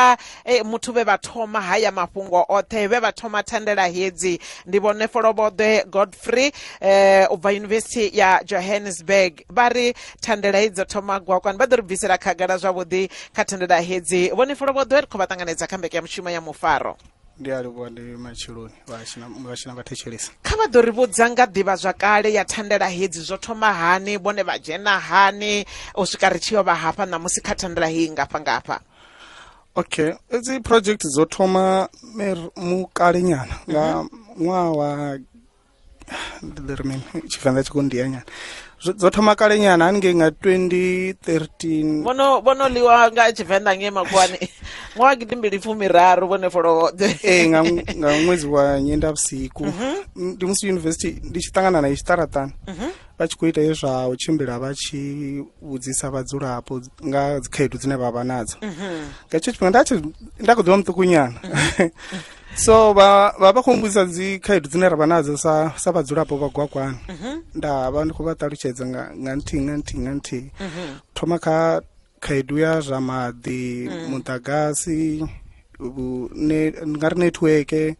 vha muthu ve vha thoma haya mafhungo othe ve vha thoma thandela hedzi ndi vhone Folobode Godfrey ubva University ya Johannesburg vha ri thandela hedzi thoma Gwakwani vha ḓo ri bvisela khagala zwavhuḓi kha thandela hedzi vhone Folobode ri khou vha ṱanganedza kha mbeke ya mushumo ya Mufaro. Ndi alivhuwa ndi matshiloni vhashina vhathetshelesa kha vha ḓo ri vhudza nga ḓivha zwakale ya thandela hedzi zwo thoma hani vhone vha dzhena hani u swika ri tshi yo vha hafha ṋamusi kha thandela hei ngafha. Okay, edzi project dzo thoma mukale nyana nga ṅwaha wa Tshivenḓa tshi khou ndiya nyana dzo thoma kale nyana haningei nga 2013 vono liwa nga Tshivenḓa nge Makwani ṅwaha gidimbili fumiraru vhone Folobode nga ṅwedzi wa Nyendavhusiku ndi musi university ndi tshi ṱangana na tshiṱaratani vha tshi khou ita zwa u tshimbila vha tshi vhudzisa vhadzulapo nga dzikhaedu dzine vha vha nadzo nga tshetsho tshifhinga nda khou ḓivha muṱuku nyana so vha khou mbudzisa dzikhaedu dzine ra vha nadzo sa vhadzulapo vha Gwakwani nda vha ndi khou vha ṱalutshedza nga nthihi thoma kha khaedu ya zwa maḓi muḓagasi nga ri netiweke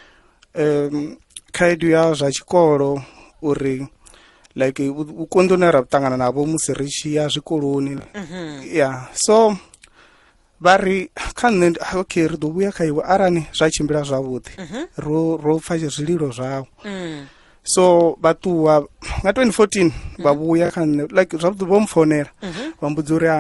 khaedu ya zwa tshikolo uri like u konḓa une ra ṱangana navho musi ri tshi ya zwikoloni so vha ri kha nṋe okay ri ḓo vhuya kha iwe arani zwa tshimbila zwavhuḓi ro pfa zwililo zwawe so vha ṱuwa nga 2014 vha vhuya kha nṋe like zwavhuḓi vho mpfonela vha mbudza uri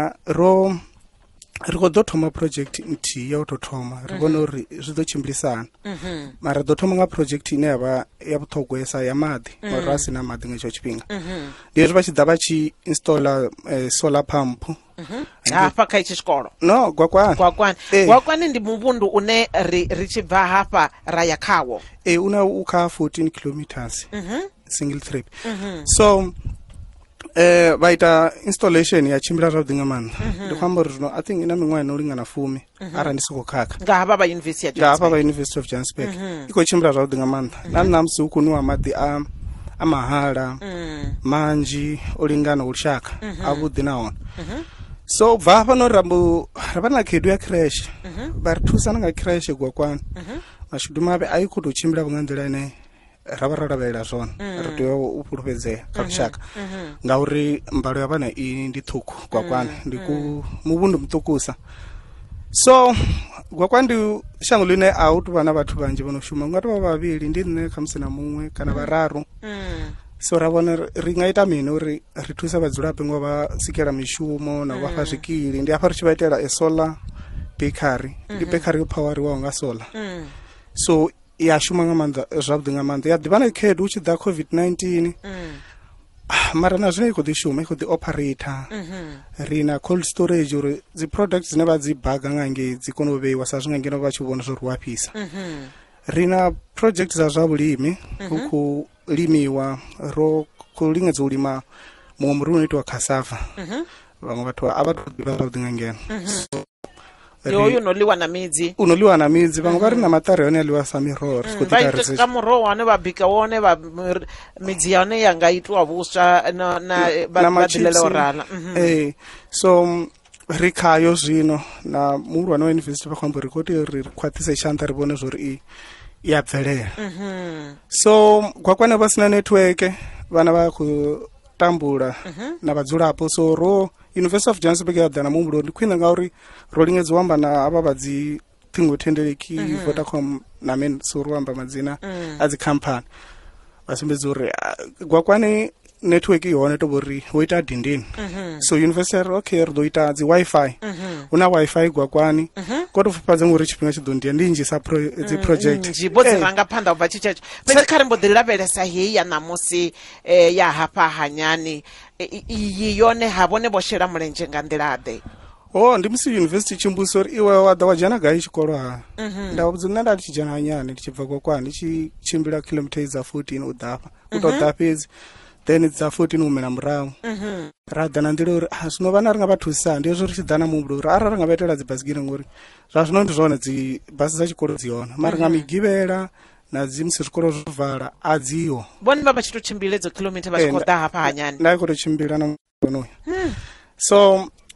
ri khou ḓo thoma project nthihi ya u tou thoma ri vhona uri zwi ḓo tshimbilisana mara ri ḓo thoma nga project ine ya vha ya vhuṱhogwesa ya maḓi ngauri ra si na maḓi nga hetsho tshifhinga ndi hezwi vha tshi ḓa vha tshi installa solar pump hafha kha itshi tshikolo no Gwakwani ndi muvhundu une ri tshi bva hafha ra ya khawo una u kha 14 kilometers single trip so vha ita installation ya tshimbila zwavhuḓi nga maanḓa ndi khou amba uri zwino I think ina miṅwaha ino lingana 10 arali ndi songo khakha nga hafha vha University of Johannesburg i khou tshimbila zwavhuḓi nga maanḓa na musi hu khou nwiwa maḓi a mahala manzhi o lingana u lushaka avhuḓi nahone so bva hafha no ri vha na khaedu ya crash vha ri thusa na nga crash Gwakwani mashudu mavhe a i khou tou tshimbila nga nḓila ine ra vha ro lavhelela zwone ri tea u fhulufhedzea kha lushaka ngauri mbalo ya vhana i ndi ṱhukhu Gwakwani ndi muvhundu muṱukusa so Gwakwani ndi shango ḽine a hu tou vha na vhathu vhanzhi vho no shuma nga tou vha vhavhili ndi nṋe khamusi na muṅwe kana vhararu so ra vhona ri nga ita mini uri ri thusa vhadzulapo ngo vha sikela mishumo na u vhafha zwikili ndi hafha ri tshi vha itela solar bakery ndi bakery yo phawariwaho nga solar so ya shuma nga maanḓa zwavhuḓi nga maanḓa ya ḓivha na khaedu hu tshi ḓa COVID-19 mara na zwine i khou ḓi shuma i khou ḓi operator ri na cold storage uri dzi products dzine vha dzi baga nga ngei dzi kone u vheiwa sa zwi nga ngeno vha tshi vhona zwo ri wa fhisa ri na project za zwa vhulimi hu khou limiwa ro khou lingedza u lima muṅwe muri uno itiwa cassava vhaṅwe vhathu a vha tou ḓivha zwavhuḓi nga ngeno yo unoliwa na midzi vhaṅwe vha ri na maṱari hone a ḽiwa sa miroho ka muroho wane vha bika wone midzi ya hone ya nga itiwa vhuswa na vhaḓilela o rala so ri khayo zwino na muhulwane wa university vha khou amba uri khou tea uri ri khwaṱhise tshanḓa ri vhone zwo ri i ya bvelela so Gwakwani vha sina network vhana vha khou tambula na vhadzulapo so University of Johannesburg ya ḓa na muhumbulo ndi khwine ngauri ro lingedza u amba na avha vha dzi ṱhingothendeleki Vodacom na men so ro amba madzina a dzi company vha sumbedza uri Gwakwani network i hone to bori wo ita dindini so university okay ri ḓo ita dzi wifi una wifi Gwakwani ko to fhedza ngori tshifhinga tshi ḓo ndiya ndi nnzhi sa dzi project bo dzi ranga phanḓa u bva tshitsho fhedzi kha ri mbo ḓi lavhelesa hei ya ṋamusi ya hafha hanyani iyi yone ha vhone vho shela mulenzhe nga nḓila ḓe ndi musi university tshimbuso uri iwe wa ḓa wa dzhena gai tshikolo ha nda vhudza nṋe nda ndi tshi dzhena hanyani ndi tshi bva Gwakwani ndi tshi tshimbila kilometers dza 14 u ḓafha u tou ḓa fhedzi then dza 14 u humela murahu ra ḓa na nḓila uri zwino vhana ri nga vha thusa ndi hezwo ri tshi ḓa na muhumbulo uri arali ri nga vha itela dzi basigiri ngori zwa zwino ndi zwone dzi basi dza tshikolo dzi hone mara nga migivhela na dzi musi zwikolo zwo vala a dziho vhone vha tshi tou tshimbila edzo kilometer vha tshi khou ḓa hafha hanyani nda khou tou tshimbila na mbono so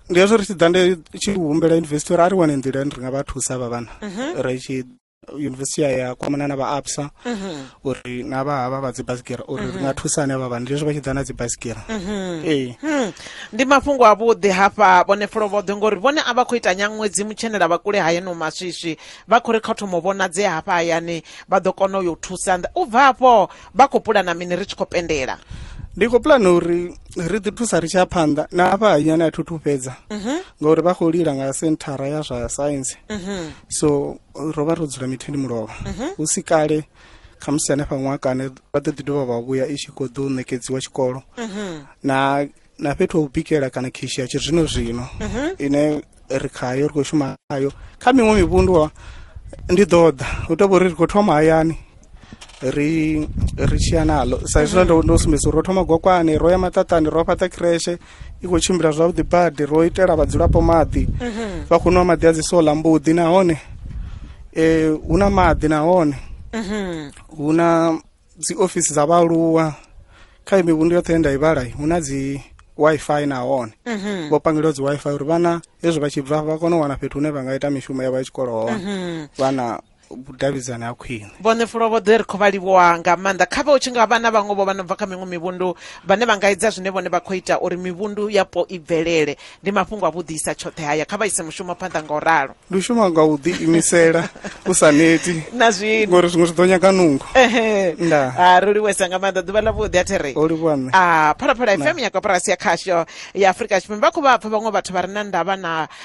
ndi hezwo ri tshi ḓa ndi tshi humbela university uri a ri wane nḓila ri nga vha thusa ava vhana ri tshi university ya kwamana na vha ABSA uri na vha hava vha dzi basikira uri ri nga thusane ava vhana ndi hezwo vha tshi ḓa na dzi basikira ndi mafhungo a vhuḓi hafha vhone fulo vhoḓhe ngori vhone a vha khou ita nyaṅwedzi mutshena vha kule hayani maswiswi vha khou ri kha thomo vhonadze hafha hayani vha ḓo kona u yo thusa u bva hafho vha khou pulana mini ri tshi khou pendela ndi khou pulana uri ri ḓi thusa ri tshi ya phanḓa na avha hayani a thuthu fhedza ngauri vha khou lila nga senthara ya zwa science so ro vha ro dzula mithini mulovha hu si kale khamusi hanefha ṅwakane vha ḓo ḓi dovha vha vhuya i tshi khou ḓo ṋekedziwa tshikolo na fhethu u bikela kana khishi ya tshizwino zwino ine ri khayo ri khou shuma khayo kha miṅwe mivhundu ndi ḓo ḓa hu tovha uri ri khou thoma hayani ri tshiya naḽo sa izwi ndo sumbedza uri ro thoma gokwane ro ya maṱaṱani ro fhaṱa khireshe i khou tshimbila zwavhuḓi badi ro itela vhadzulapo maḓi vha khou nwa maḓi a dzi sola mbuḓi nahone hu na maḓi nahone hu na dzi ofisi dza vhaaluwa kha mivhundu yoṱhe ye nda i vhala hu na dzi Wi-Fi nahone vho pangeliwa dzi Wi-Fi uri vhana hezwo vha tshi bva vha kone u wana fhethu hune vha nga ita mishumo yavho ya tshikolo hone vhana vhudavhidzani ha khwine vhone fulo vhoḓhe ri khou vha livhuwa nga maanḓa kha vha u tshi nga vhana vhaṅwe vho vha no bva kha miṅwe mivhundu vhane vha nga idza zwine vhone vha khou ita uri mivhundu yapo i bvelele ndi mafhungo a vhuḓisa tshoṱhe haya kha vha ise mushumo phanḓa nga u ralo ndi shuma nga u ḓi imisela u sa neti na zwino ngori zwiṅwe zwi ḓo nyaga nungo ri livhuwesa nga maanḓa ḓuvha ḽa vhuḓi a there o livhuwa nṋe phalaphala FM ya koporasi ya khasho ya Afrika Tshipembe vha khou vha pfa vhaṅwe vhathu vha re na ndavha na